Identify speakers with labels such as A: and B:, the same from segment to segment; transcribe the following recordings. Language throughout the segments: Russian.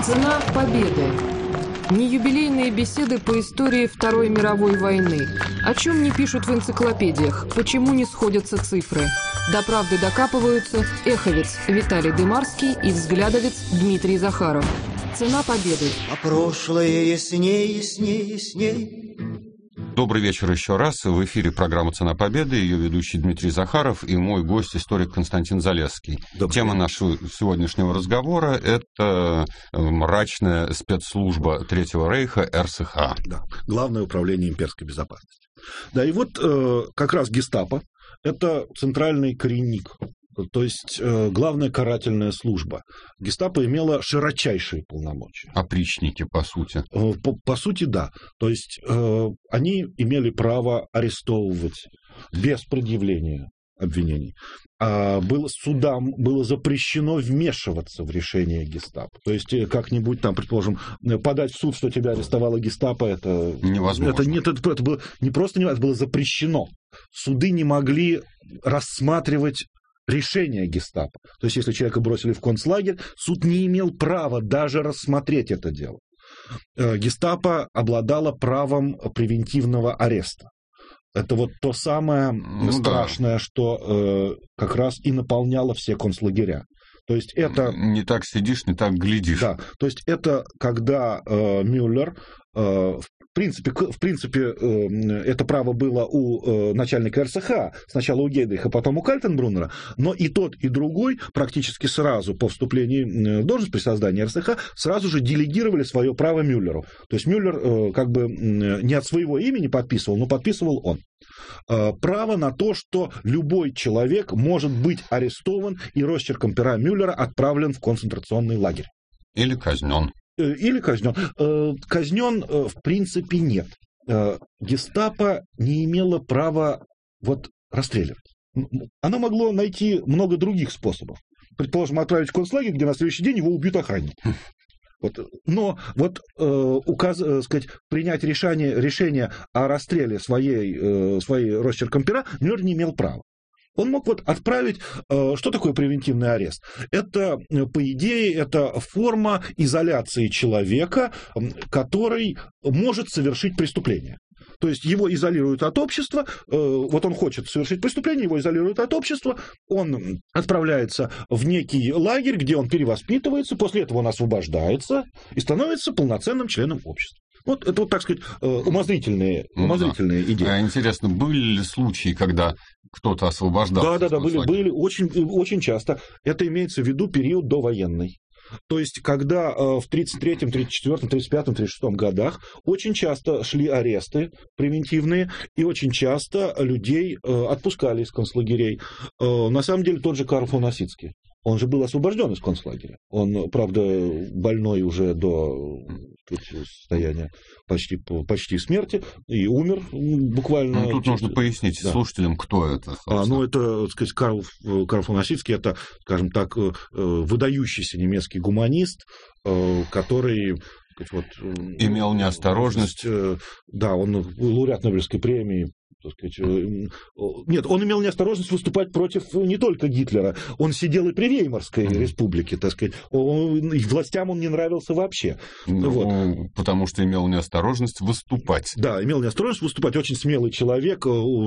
A: Цена победы. Не юбилейные беседы по истории Второй мировой войны. О чем не пишут в энциклопедиях, почему не сходятся цифры. До правды докапываются эховец Виталий Дымарский и взглядовец Дмитрий Захаров. Цена победы.
B: А прошлое ясней, ясней, ясней.
C: Добрый вечер еще раз. В эфире программа «Цена победы», ее ведущий Дмитрий Захаров и мой гость, историк Константин Залесский. Тема нашего сегодняшнего разговора – это мрачная спецслужба Третьего Рейха РСХ.
D: Да, Главное управление имперской безопасности. Да, и вот как раз гестапо – это центральный коренник. То есть главная карательная служба. Гестапо имела широчайшие полномочия.
C: Опричники, по сути.
D: По сути, да. То есть они имели право арестовывать без предъявления обвинений. Судам было запрещено вмешиваться в решение гестапо. То есть как-нибудь там, предположим, подать в суд, что тебя арестовало гестапо, это невозможно. Это было не просто невозможно, это было запрещено. Суды не могли рассматривать решение гестапо. То есть, если человека бросили в концлагерь, суд не имел права даже рассмотреть это дело. Гестапо обладало правом превентивного ареста. Это вот то самое страшное, что как раз и наполняло все концлагеря. То есть это...
C: Не так сидишь, не так глядишь.
D: Да, то есть это когда Мюллер... В принципе, это право было у начальника РСХ, сначала у Гейдриха, потом у Кальтенбруннера, но и тот, и другой практически сразу по вступлению в должность при создании РСХ сразу же делегировали свое право Мюллеру. То есть Мюллер как бы не от своего имени подписывал, но подписывал он. Право на то, что любой человек может быть арестован и росчерком пера Мюллера отправлен в концентрационный лагерь.
C: Или казнен.
D: Или казнен. Казнен, в принципе, нет. Гестапо не имело права расстреливать. Оно могло найти много других способов. Предположим, отправить в концлагерь, где на следующий день его убьют охранник. Но принять решение о расстреле своей росчерком пера Мюллер не имел права. Он мог отправить... Что такое превентивный арест? Это, по идее, это форма изоляции человека, который может совершить преступление. То есть его изолируют от общества, он хочет совершить преступление, его изолируют от общества, он отправляется в некий лагерь, где он перевоспитывается, после этого он освобождается и становится полноценным членом общества. Это, так сказать, умозрительные идеи.
C: Интересно, были ли случаи, когда кто-то освобождался?
D: Да, были очень, очень часто. Это имеется в виду период довоенный. То есть, когда в 1933, 1934, 1935, 1936 годах очень часто шли аресты превентивные, и очень часто людей отпускали из концлагерей. На самом деле, тот же Карл фон Осицкий. Он же был освобожден из концлагеря. Он, правда, больной уже до состояния почти смерти и умер буквально.
C: Тут нужно пояснить слушателям, кто это.
D: Это, так сказать, Карл фон Осицкий, это, скажем так, выдающийся немецкий гуманист, который...
C: имел неосторожность.
D: Да, он лауреат Нобелевской премии. Нет, он имел неосторожность выступать против не только Гитлера. Он сидел и при Веймарской республике, так сказать. Властям он не нравился вообще.
C: Потому что имел неосторожность выступать.
D: Да, имел неосторожность выступать. Очень смелый человек.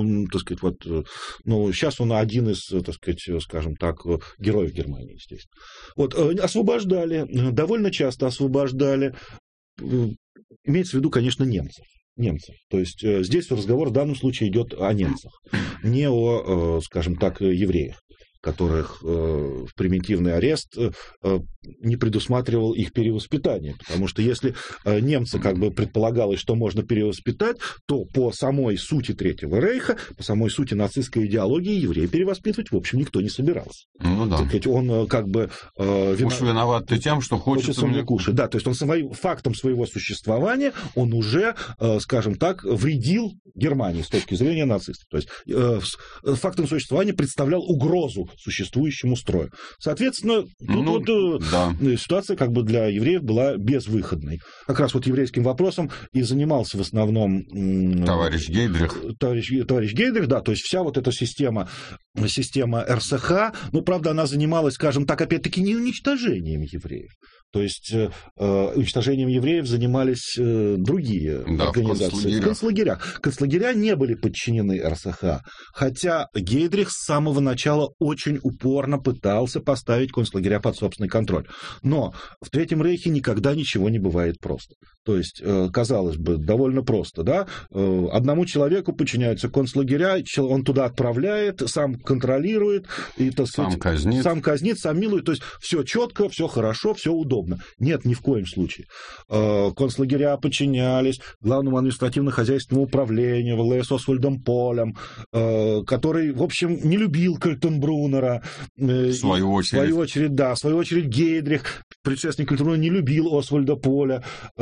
D: Сейчас он один из, так сказать, скажем так, героев Германии, естественно. Освобождали, довольно часто освобождали. Имеется в виду, конечно, немцев. То есть здесь разговор в данном случае идет о немцах, не о, скажем так, евреях, которых в превентивный арест не предусматривал их перевоспитание. Потому что если немцы предполагалось, что можно перевоспитать, то по самой сути Третьего Рейха, по самой сути нацистской идеологии еврея перевоспитывать, в общем, никто не собирался.
C: Ну да.
D: Он
C: Уж виноват ты тем, что хочется мне кушать.
D: Да, то есть он фактом своего существования он уже, скажем так, вредил Германии с точки зрения нацистов. То есть фактом существования представлял угрозу существующему строю. Соответственно, ситуация для евреев была безвыходной. Как раз еврейским вопросом и занимался в основном
C: товарищ Гейдрих.
D: Товарищ Гейдрих, да, то есть вся эта система система РСХ, ну, правда, она занималась, скажем так, опять-таки, не уничтожением евреев. То есть уничтожением евреев занимались другие организации. Концлагеря не были подчинены РСХ, хотя Гейдрих с самого начала очень упорно пытался поставить концлагеря под собственный контроль. Но в Третьем Рейхе никогда ничего не бывает просто. То есть, казалось бы, довольно просто, да? Одному человеку подчиняются концлагеря, он туда отправляет, сам контролирует, и, так сказать, сам казнит, сам милует. То есть, все четко, все хорошо, все удобно. Нет, ни в коем случае. Концлагеря подчинялись главному административно-хозяйственному управлению, ВЛС Освальдом Полем, который, в общем, не любил Кальтенбруннера. В свою очередь, Гейдрих, предшественник Кальтенбруннера, не любил Освальда Поля.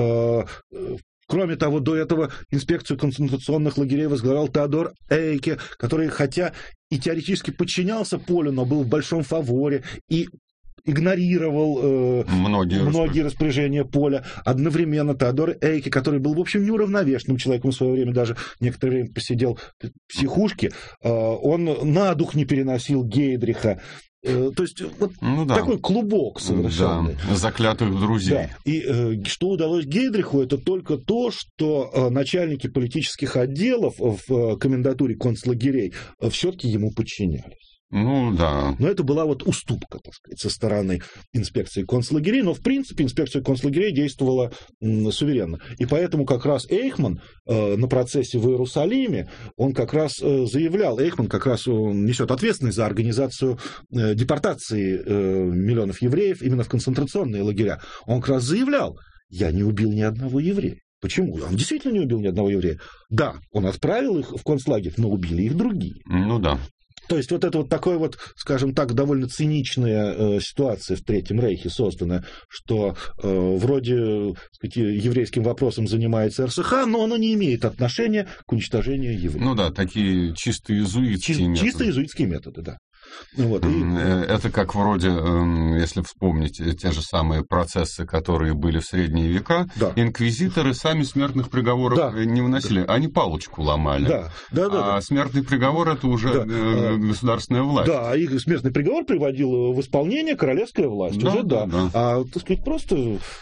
D: Кроме того, до этого инспекцию концентрационных лагерей возглавлял Теодор Эйке, который, хотя и теоретически подчинялся Полю, но был в большом фаворе и игнорировал многие распоряжения Поля. Одновременно Теодор Эйке, который был, в общем, неуравновешенным человеком в свое время, даже некоторое время посидел в психушке, он на дух не переносил Гейдриха. То есть вот такой клубок совершенный.
C: Да, заклятых друзей.
D: Да. И что удалось Гейдриху, это только то, что начальники политических отделов в комендатуре концлагерей все-таки ему подчинялись.
C: Ну, да.
D: Но это была вот уступка, так сказать, со стороны инспекции концлагерей. Но, в принципе, инспекция концлагерей действовала суверенно. И поэтому как раз Эйхман на процессе в Иерусалиме, он как раз заявлял, Эйхман как раз несет ответственность за организацию депортации миллионов евреев именно в концентрационные лагеря. Он как раз заявлял: я не убил ни одного еврея. Почему? Он действительно не убил ни одного еврея. Да, он отправил их в концлагерь, но убили их другие.
C: Ну да.
D: То есть вот это вот такое вот, скажем так, довольно циничная ситуация в Третьем Рейхе создана, что вроде, так сказать, еврейским вопросом занимается РСХ, но оно не имеет отношения к уничтожению евреев.
C: Ну да, такие чисто иезуитские методы.
D: Чисто иезуитские методы, да.
C: Вот. Это как вроде, если вспомнить те же самые процессы, которые были в средние века, да. Инквизиторы сами смертных приговоров не выносили, они палочку ломали. А смертный приговор — это уже государственная власть. Да,
D: и смертный приговор приводил в исполнение королевская власть. А, так сказать, просто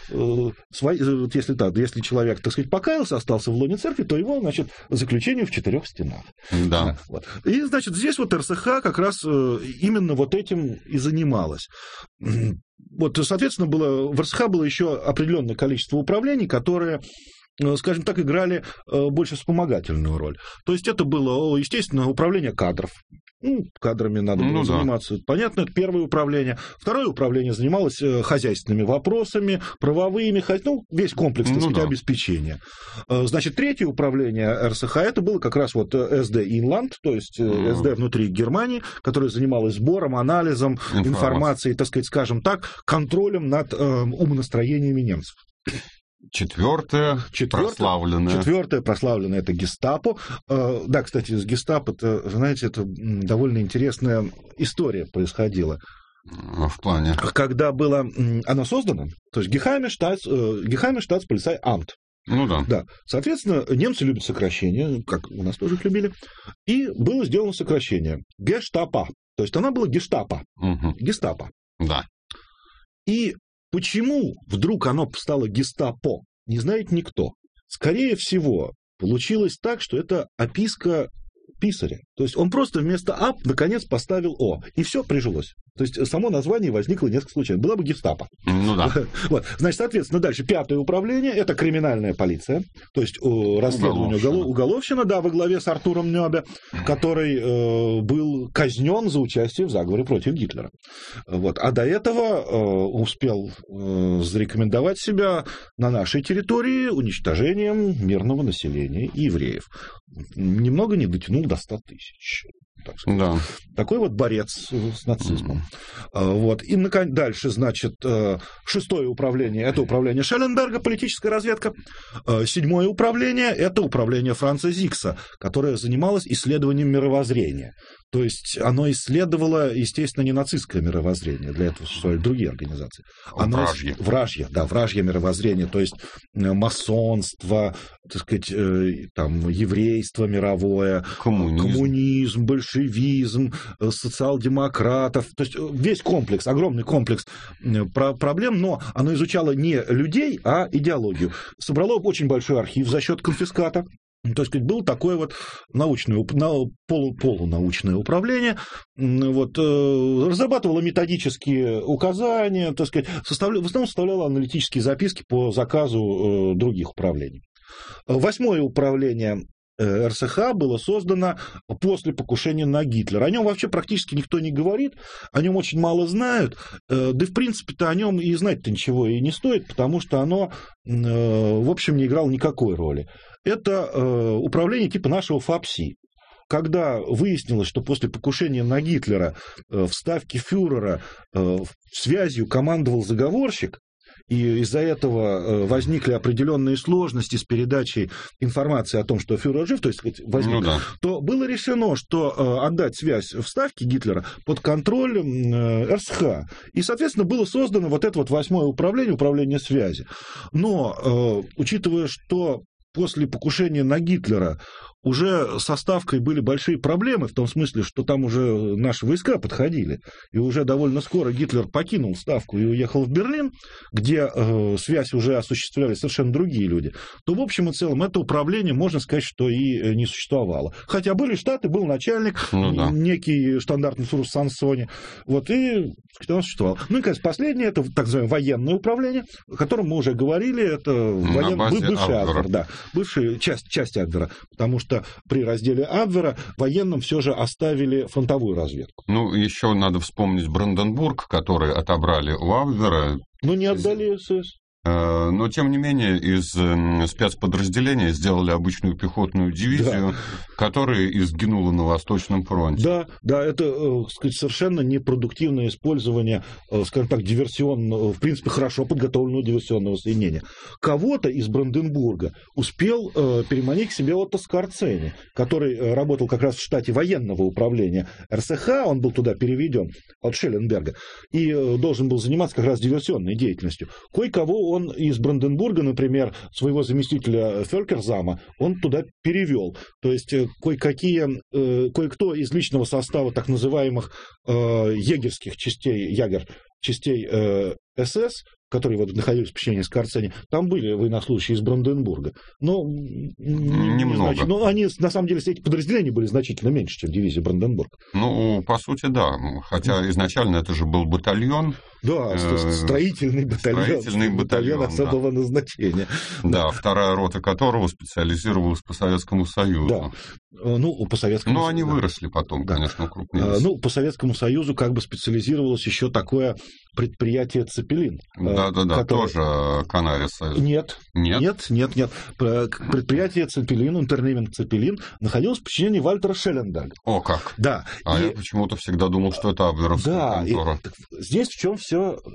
D: если человек, так сказать, покаялся, остался в лоне церкви, то его, значит, заключение в 4 стенах.
C: Да.
D: Вот. И, значит, здесь вот РСХ как раз именно вот этим и занималась. Вот, соответственно, в РСХ было еще определенное количество управлений, которые, скажем так, играли больше вспомогательную роль. То есть это было, естественно, управление кадров. Кадрами надо было заниматься. Понятно, это первое управление. Второе управление занималось хозяйственными вопросами, правовыми, весь комплекс, так сказать, обеспечения. Значит, третье управление РСХ, это было как раз вот СД Инланд, то есть СД внутри Германии, которое занималось сбором, анализом информации, так сказать, скажем так, контролем над умонастроениями немцев.
C: Четвертое прославленное —
D: это гестапо. Да, кстати, с гестапо, знаете, это довольно интересная история происходила.
C: В плане?
D: Когда было оно создано, то есть Geheime Staatspolizeiamt.
C: Ну да.
D: Да. Соответственно, немцы любят сокращения, как у нас тоже их любили. И было сделано сокращение. Гештапо. То есть она была гестапо. Гестапо.
C: Да.
D: И почему вдруг оно стало гестапо, не знает никто. Скорее всего, получилось так, что это описка писаря. То есть он просто вместо «ап» наконец поставил «о», и все прижилось. То есть само название возникло несколько случайно. Была бы гестапо.
C: Ну да.
D: Вот. Значит, соответственно, дальше пятое управление – это криминальная полиция, то есть расследование уголовщина, да, во главе с Артуром Нёбе, который был казнен за участие в заговоре против Гитлера. Вот. А до этого успел зарекомендовать себя на нашей территории уничтожением мирного населения и евреев. Немного не дотянул до 100 тысяч.
C: Да.
D: Такой вот борец с нацизмом. Вот. И дальше, значит, шестое управление – это управление Шелленберга, политическая разведка. Седьмое управление – это управление Франца Зикса, которое занималось исследованием мировоззрения. То есть оно исследовало, естественно, не нацистское мировоззрение, для этого существовали другие организации. Вражье мировоззрение, то есть масонство, так сказать, там, еврейство мировое, коммунизм, большевизм, социал-демократов, то есть весь комплекс, огромный комплекс проблем, но оно изучало не людей, а идеологию. Собрало очень большой архив за счет конфиската. То есть было такое вот научное, полунаучное управление, вот, разрабатывало методические указания, так сказать, в основном составляло аналитические записки по заказу других управлений. 8-е управление РСХ было создано после покушения на Гитлера. О нем вообще практически никто не говорит, о нем очень мало знают, да и в принципе-то о нем и знать-то ничего и не стоит, потому что оно, в общем, не играло никакой роли. Это управление типа нашего ФАПСИ. Когда выяснилось, что после покушения на Гитлера в ставке фюрера связью командовал заговорщик, и из-за этого возникли определенные сложности с передачей информации о том, что фюрер жив, то есть то было решено, что отдать связь в ставке Гитлера под контроль РСХ. И, соответственно, было создано вот это вот 8-е управление, управление связи. Но, учитывая, что после покушения на Гитлера уже со ставкой были большие проблемы, в том смысле, что там уже наши войска подходили, и уже довольно скоро Гитлер покинул ставку и уехал в Берлин, где связь уже осуществляли совершенно другие люди, то в общем и целом это управление, можно сказать, что и не существовало. Хотя были штаты, был начальник, некий штандартный Фурс Сансони, вот, и оно существовало. Ну и, конечно, последнее, это так называемое военное управление, о котором мы уже говорили, это бывший Абвер, да, бывшая часть Абвера, потому что при разделе Абвера военным все же оставили фронтовую разведку.
C: Ну, еще надо вспомнить Бранденбург, который отобрали у Абвера.
D: Но не отдали СС.
C: Но, тем не менее, из спецподразделения сделали обычную пехотную дивизию, которая изгинула на Восточном фронте.
D: Да, это, сказать, совершенно непродуктивное использование, скажем так, диверсионного, в принципе, хорошо подготовленного диверсионного соединения. Кого-то из Бранденбурга успел переманить к себе Отто Скорцени, который работал как раз в штате военного управления РСХ, он был туда переведен от Шелленберга, и должен был заниматься как раз диверсионной деятельностью. Кое-кого он из Бранденбурга, например, своего заместителя Фелькерзама, он туда перевел. То есть кое-кто из личного состава так называемых егерских частей, частей СС, которые вот находились в подчинении Скорцени, там были военнослужащие из Бранденбурга. Но немного. Но они, на самом деле, эти подразделения были значительно меньше, чем дивизия Бранденбург.
C: Ну, по сути, да. Хотя изначально это же был батальон.
D: Да, строительный батальон особого назначения.
C: Да, вторая рота которого специализировалась по Советскому Союзу.
D: Да. Ну, по Советскому Союзу.
C: Но они выросли потом, конечно, укрупнились.
D: Ну, по Советскому Союзу как бы специализировалось еще такое предприятие «Цепелин».
C: Да, тоже Канарис.
D: Нет. Предприятие «Цепелин», Unternehmen «Цепелин» находилось в подчинении Вальтера Шелленберга.
C: О, как?
D: Да.
C: Я почему-то всегда думал, что это абверовская контора.
D: Здесь в чем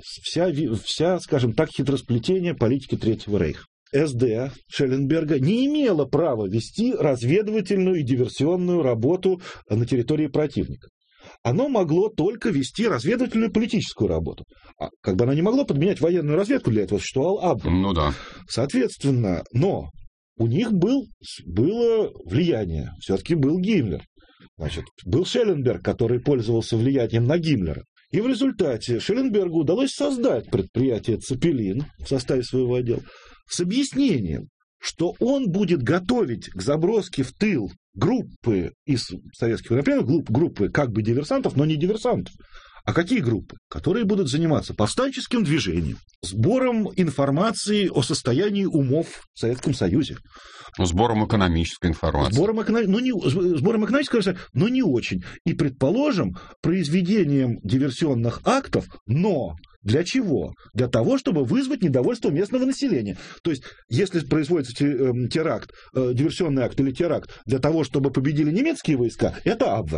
D: вся, скажем так, хитросплетение политики Третьего Рейха. СД Шелленберга не имела права вести разведывательную и диверсионную работу на территории противника. Оно могло только вести разведывательную политическую работу. Как бы оно не могло подменять военную разведку, для этого существовал Абвер.
C: Ну да.
D: Соответственно, но у них было влияние. Все-таки был Гиммлер. Значит, был Шелленберг, который пользовался влиянием на Гиммлера. И в результате Шелленбергу удалось создать предприятие «Цепелин» в составе своего отдела с объяснением, что он будет готовить к заброске в тыл группы из советских военнопленных, группы как бы диверсантов, но не диверсантов. А какие группы? Которые будут заниматься повстанческим движением, сбором информации о состоянии умов в Советском Союзе.
C: Сбором экономической информации.
D: Сбором экономической, но не очень. И, предположим, произведением диверсионных актов, но для чего? Для того, чтобы вызвать недовольство местного населения. То есть, если производится теракт, диверсионный акт или теракт для того, чтобы победили немецкие войска, это Абвер.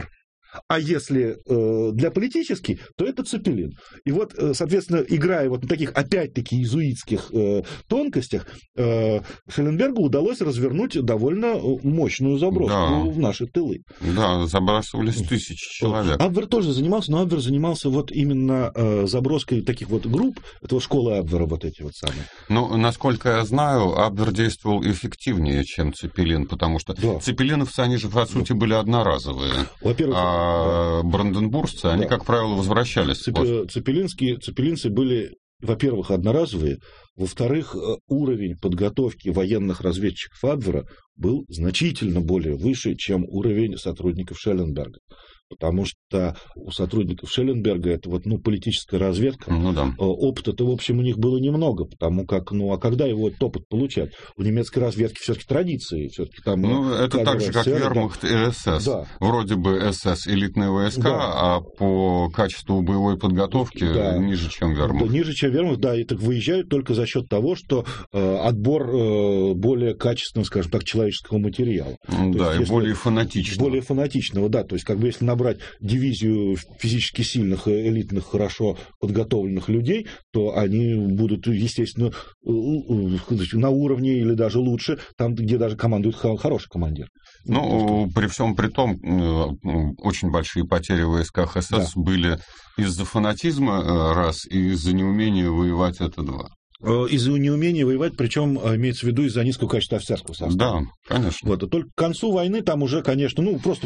D: А если для политической, то это Цепелин. И вот, соответственно, играя вот на таких, опять-таки, иезуитских тонкостях, Шелленбергу удалось развернуть довольно мощную заброску в наши тылы.
C: Да, забрасывались тысячи человек.
D: Абвер тоже занимался, но Абвер занимался вот именно заброской таких вот групп, это вот школы Абвера вот эти вот самые.
C: Ну, насколько я знаю, Абвер действовал эффективнее, чем Цепелин, потому что цепелиновцы, они же, по сути, были одноразовые.
D: Во-первых,
C: бранденбургцы, они, как правило, возвращались.
D: Цепелинцы были, во-первых, одноразовые, во-вторых, уровень подготовки военных разведчиков Абвера был значительно более выше, чем уровень сотрудников Шелленберга. Потому что у сотрудников Шелленберга это вот, политическая разведка. Опыта-то, в общем, у них было немного, потому как, а когда его этот опыт получать? У немецкой разведки все-таки традиции. Все-таки там,
C: это так же, как Вермахт и СС. Да. Вроде бы СС элитные войска, а по качеству боевой подготовки ниже, чем Вермахт.
D: Ниже, чем Вермахт, да, и так выезжают только за счет того, что отбор более качественного, скажем так, человеческого материала.
C: Да, и более фанатичного.
D: Более фанатичного, да. То есть, как бы, если набрать дивизию физически сильных, элитных, хорошо подготовленных людей, то они будут, естественно, на уровне или даже лучше, там, где даже командует хороший командир.
C: При всем при том, очень большие потери в войсках СС были из-за фанатизма, раз, и из-за неумения воевать, это два.
D: Из-за неумения воевать, причем имеется в виду из-за низкого качества офицерского состава.
C: Да, конечно.
D: Вот, только к концу войны там уже, конечно, просто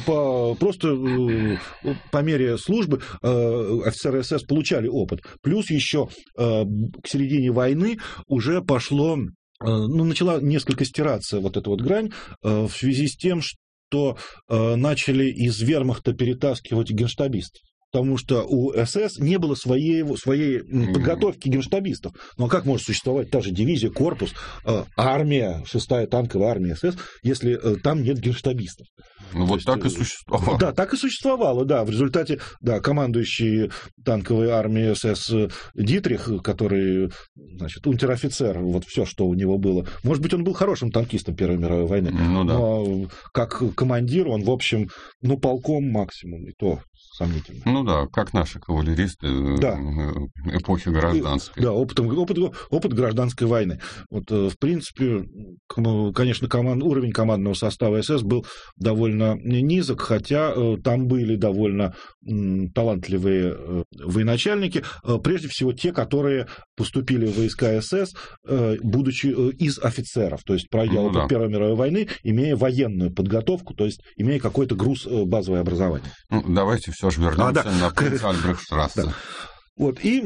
D: по мере службы офицеры СС получали опыт. Плюс еще к середине войны уже пошло, начала несколько стираться вот эта вот грань в связи с тем, что начали из вермахта перетаскивать генштабистов. Потому что у СС не было своей подготовки генштабистов. А как может существовать та же дивизия, корпус, армия, 6-я танковая армия СС, если там нет генштабистов?
C: Так и существовало.
D: Да, так и существовало, да. В результате, командующий танковой армией СС Дитрих, который, унтер-офицер, вот все, что у него было. Может быть, он был хорошим танкистом Первой мировой войны. Но как командир он, в общем, полком максимум, и то сомнительно.
C: Как наши кавалеристы эпохи гражданской.
D: Да, опыт гражданской войны. Вот, в принципе, конечно, уровень командного состава СС был довольно низок, хотя там были довольно талантливые военачальники, прежде всего те, которые поступили в войска СС, будучи из офицеров, то есть пройдя опыт Первой мировой войны, имея военную подготовку, то есть имея какой-то груз базовое образование.
C: Давайте все же вернемся на Принц-Альбрехтштрассе.
D: Вот, и,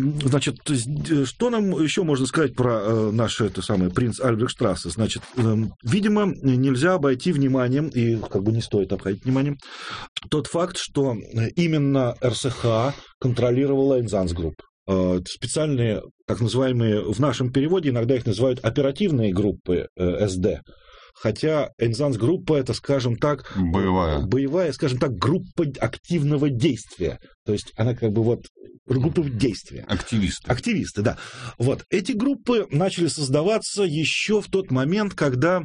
D: что нам еще можно сказать про наше Принц-Альбрехтштрассе? Видимо, нельзя обойти вниманием, и не стоит обходить вниманием, тот факт, что именно РСХА контролировала Эйнзанс-групп. Специальные, так называемые, в нашем переводе иногда их называют оперативные группы СД. Хотя Эйнзанс-группа – это, скажем так, боевая, скажем так, группа активного действия. То есть она группа действия. Активисты, да. Вот. Эти группы начали создаваться еще в тот момент, когда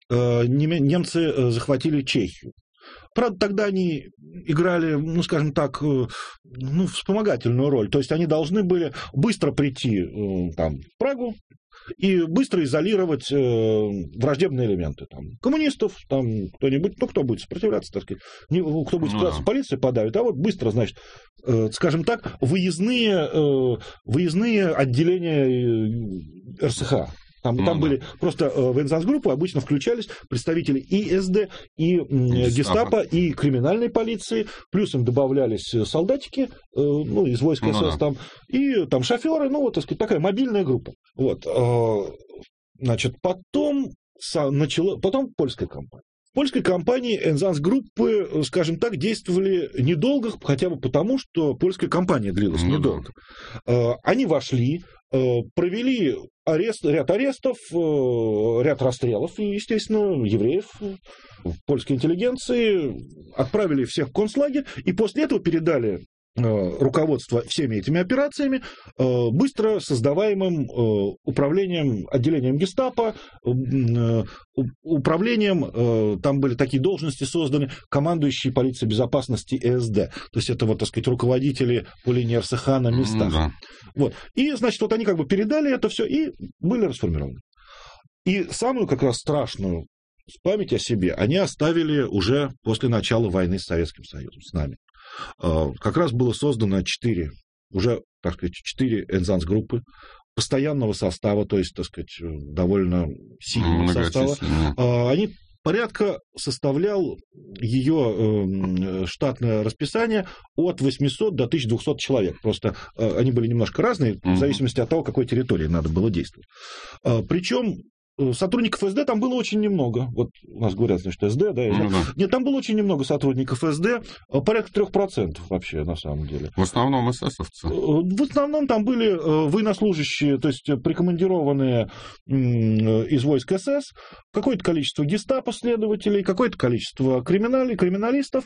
D: немцы захватили Чехию. Правда, тогда они играли, скажем так, вспомогательную роль. То есть они должны были быстро прийти в Прагу и быстро изолировать враждебные элементы. Коммунистов, кто-нибудь, кто будет сопротивляться, так сказать. Кто будет сопротивляться, полиция подавит. А вот быстро, скажем так, выездные отделения РСХ. Там были просто в Эйнзанс-группу обычно включались представители и СД, и гестапо, и криминальной полиции, плюс им добавлялись солдатики из войск СС, и шоферы, такая мобильная группа. Вот. Потом польская компания. В польской компании Эйнзанс-группы, скажем так, действовали недолго, хотя бы потому, что польская компания длилась недолго. Они вошли, провели ряд арестов, ряд расстрелов, и, естественно, евреев, польской интеллигенции, отправили всех в концлагерь, и после этого передали руководство всеми этими операциями быстро создаваемым управлением, отделением гестапо, управлением, там были такие должности созданы, командующие полицией безопасности ЭСД. То есть это, вот, так сказать, руководители по линии РСХ на местах. Да. Вот. И, значит, вот они как бы передали это все и были расформированы. И самую как раз страшную память о себе они оставили уже после начала войны с Советским Союзом, с нами. Как раз было создано 4 энзанс-группы постоянного состава, то есть, так сказать, довольно сильного состава. Они порядка составлял ее штатное расписание от 800 до 1200 человек. Просто они были немножко разные, в зависимости от того, какой территории надо было действовать. Причем сотрудников СД там было очень немного. Вот у нас говорят, значит, СД, да, СД. Нет, там было очень много сотрудников СД, порядка 3% вообще, на самом деле.
C: В основном эсэсовцы?
D: В основном там были военнослужащие, то есть прикомандированные из войск СС, какое-то количество гестапо следователей, какое-то количество криминалистов.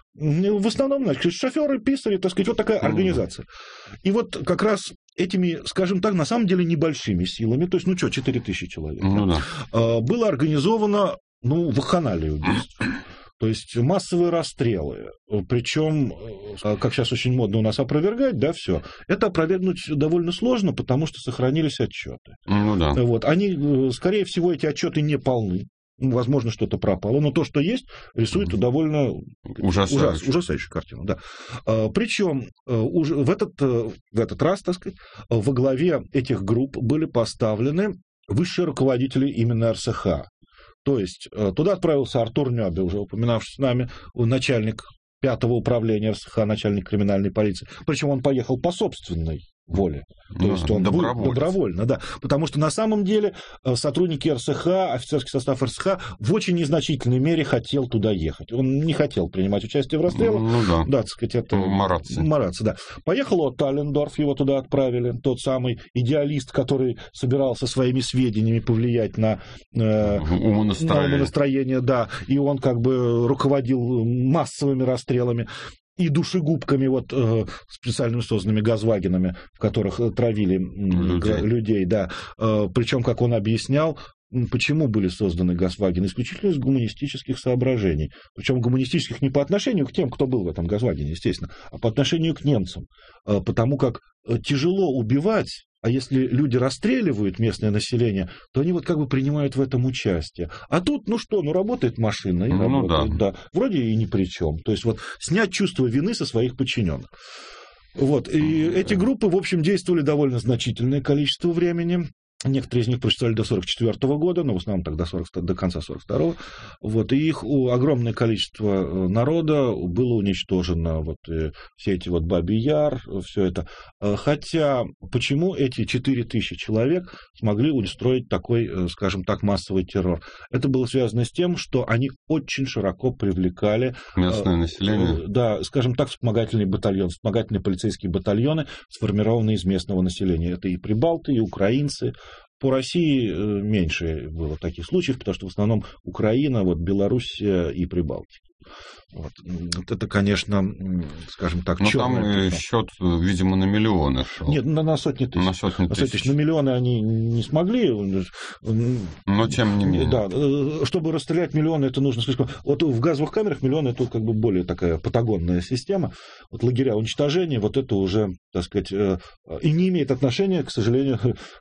D: В основном, значит, шоферы, писари, так сказать, вот такая организация. И вот как раз этими, скажем так, на самом деле небольшими силами, то есть, 4000 человек, было организовано, вакханалия убийств. То есть массовые расстрелы. Причем, как сейчас очень модно у нас опровергать, да, все. Это опровергнуть довольно сложно, потому что сохранились отчеты. Вот. Они, скорее всего, эти отчеты не полны. Возможно, что-то пропало, но то, что есть, рисует довольно ужасающую картину. Да. Причем уже в этот раз, так сказать, во главе этих групп были поставлены высшие руководители именно РСХ. То есть туда отправился Артур Нёбе, уже упоминавший с нами, начальник 5-го управления РСХ, начальник криминальной полиции. Причем он поехал по собственной воле. То есть он добровольно, да. Потому что на самом деле сотрудники РСХ, офицерский состав РСХ в очень незначительной мере хотел туда ехать. Он не хотел принимать участие в расстрелах. Да, так сказать, это мараться, да. Поехал Отто Аллендорф, его туда отправили, тот самый идеалист, который собирался своими сведениями повлиять на умонастроение, да. И он как бы руководил массовыми расстрелами и душегубками, вот специально созданными газвагенами, в которых травили людей, да. Причем, как он объяснял, почему были созданы газвагены? Исключительно из гуманистических соображений. Причем гуманистических не по отношению к тем, кто был в этом газвагене, естественно, а по отношению к немцам. Потому как тяжело убивать, а если люди расстреливают местное население, то они вот как бы принимают в этом участие. А тут, работает машина, и работает, да. Вроде и ни при чем. То есть вот снять чувство вины со своих подчиненных. Вот. И эти группы, в общем, действовали довольно значительное количество времени. Некоторые из них просуществовали до 1944 года, но в основном так до конца 1942. Вот, и их огромное количество народа было уничтожено. Вот, все эти вот Бабий Яр, все это. Хотя, почему эти 4000 человек смогли устроить такой, скажем так, массовый террор? Это было связано с тем, что они очень широко привлекали
C: местное население.
D: Да, скажем так, вспомогательные полицейские батальоны, сформированные из местного населения. Это и прибалты, и украинцы. По России меньше было таких случаев, потому что в основном Украина, Белоруссия и Прибалтика. Вот это, конечно, скажем так,
C: черное. Там счет, видимо, на миллионы шел.
D: Нет, на сотни тысяч.
C: На сотни тысяч.
D: На миллионы они не смогли.
C: Но тем не менее.
D: Да, чтобы расстрелять миллионы, это нужно слишком... Вот в газовых камерах миллионы, это как бы более такая патагонная система. Вот лагеря уничтожения, вот это уже, так сказать, и не имеет отношения, к сожалению,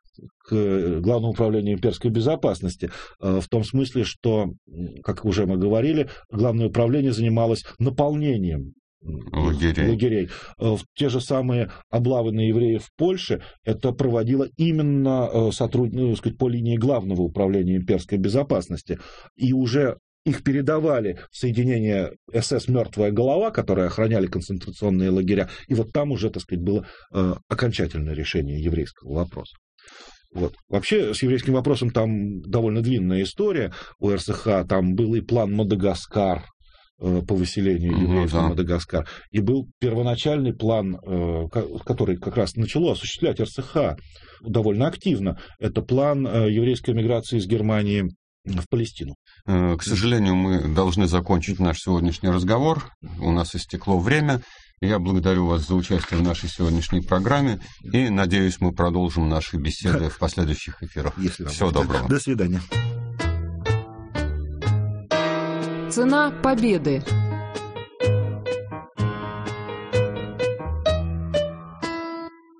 D: к Главному управлению имперской безопасности, в том смысле, что, как уже мы говорили, Главное управление занималось наполнением лагерей. Те же самые облавы на евреев в Польше это проводило именно по линии Главного управления имперской безопасности. И уже их передавали в соединение СС «Мертвая голова», которые охраняли концентрационные лагеря. И вот там уже, так сказать, было окончательное решение еврейского вопроса. Вот. Вообще, с еврейским вопросом там довольно длинная история. У РСХ там был и план Мадагаскар по выселению евреев на Мадагаскар. И был первоначальный план, который как раз начало осуществлять РСХ довольно активно. Это план еврейской миграции из Германии в Палестину.
C: К сожалению, мы должны закончить наш сегодняшний разговор. У нас истекло время. Я благодарю вас за участие в нашей сегодняшней программе и надеюсь, мы продолжим наши беседы в последующих эфирах. Всего доброго.
D: До свидания.
A: Цена победы.